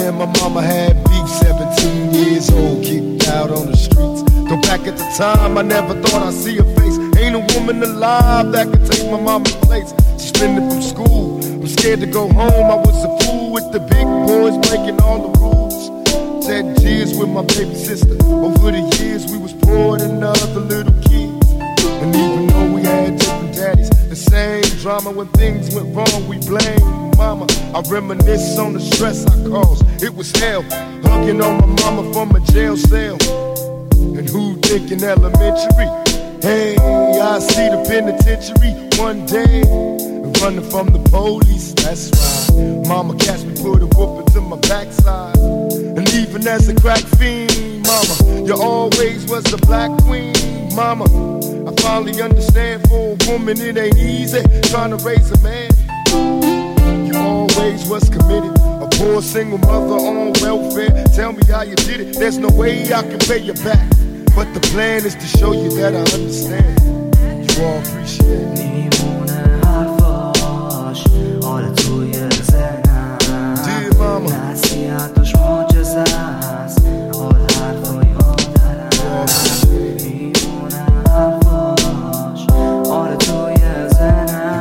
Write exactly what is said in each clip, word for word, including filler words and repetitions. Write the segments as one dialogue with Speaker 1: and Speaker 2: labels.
Speaker 1: and my mama had beef, seventeen years old, kicked out on the streets. Though back at the time I never thought I'd see her face. Ain't a woman alive that could take my mama's place. Suspended from school, I'm scared to go home. I was a fool with the big boys breaking all the rules. Shed tears with my baby sister. Over the years we was poor than other little kids. And even though we had different daddies, the same drama when things went wrong, we blame mama. I reminisce on the stress I caused. It was hell, hugging on my mama from a jail cell. And who thinking elementary? Hey, I see the penitentiary one day, running from the police, that's right. Mama catch me, put a whoop into my backside. And even as a crack fiend, mama, you always was the black queen, mama. I finally understand for a woman it ain't easy trying to raise a man. You always was committed, a poor single mother on welfare. Tell me how you did it, there's no way I can pay you back. But the plan is to show you that I understand. You all appreciate it.
Speaker 2: میمونه حرفاش آرزوی ذهنم.
Speaker 1: Dear mama,
Speaker 2: نصیحتش معجزه است. آره حرفای مادرم. میمونه حرفاش آرزوی ذهنم.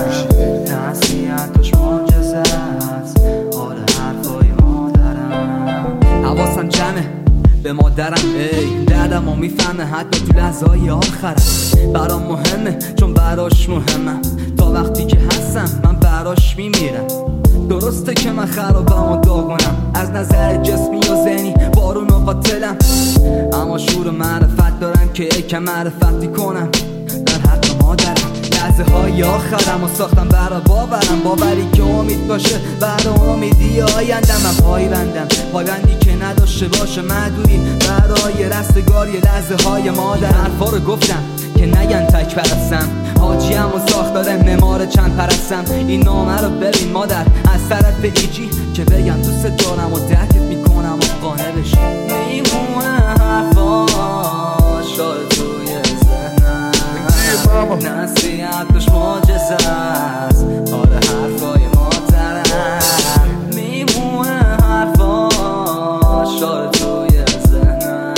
Speaker 2: نصیحتش معجزه است. آره حرفای مادرم. حواسم جمعه به مادرم، ای دردم و میفهمه حتی تو لحظه های آخرم. برام مهمه چون براش مهمم. تا وقتی که هستم من براش میمیرم. درسته که من خرابم و داغونم، از نظر جسمی و ذهنی بارون و قاتلم، اما شور و معرفت دارم که یکم معرفتی کنم در حق مادرم. لحظه های آخرم و ساختم برا باورم، باوری که امید باشه برا امیدی آیندم. من پای بندم، پای بندی که نداشته باشه محدودی برای رستگاری لحظه های مادر. حرفا رو گفتم که نگن تک پرستم، حاجیم و ساختار معمار چند پرستم. این نامه رو ببین مادر از طرف ایجی که بگم دوست دارم و درکت میکنم و قانع بشی. میمونه حرفاش توی ذهنم، نصیحتش معجزه است. آره حرفای مادرم. میمونه حرفاش توی ذهنم،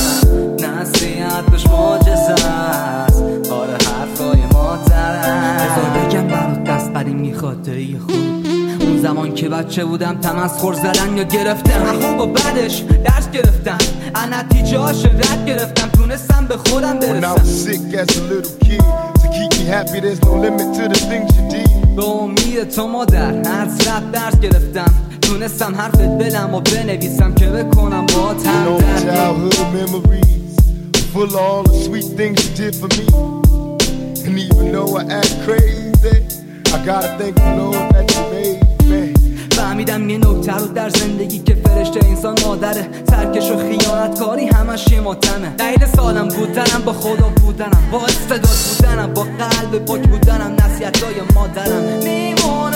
Speaker 2: نصیحتش معجزه است. آره حرفای مادرم. بذار بگم برات دست بری میخواد ای خوب. اون زمان که بچه بودم تمسخر زدن یا گرفتم، خوب و بدش درس گرفتم، از نتیجه هاش رد گرفتم، تونستم به خودم برسم.
Speaker 1: When I was sick as a little kid, to keep me happy there's no limit to the things you did.
Speaker 2: به امید تو مادر از رب درس گرفتم، تونستم حرفت بلم و بنویسم که بکنم با تم
Speaker 1: No childhood memories full of all the sweet things you did for me. And even though I act crazy, I gotta thank the Lord that you made me.
Speaker 2: فهمیدم یه نکته رو در زندگی که فرشته انسان مادره، ترکش و خیانتکاری همش یه ماتمه. دلیل سالم بودنم، با خدا بودنم، با استعداد بودنم، با قلب پاک بودنم، نصیحتای مادرم. میمونه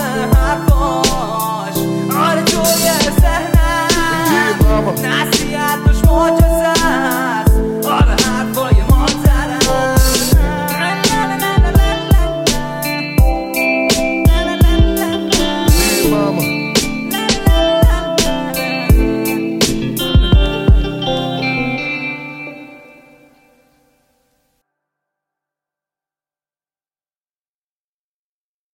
Speaker 2: حرفاش آره توی ذهنم، نصیحتش معجزه است.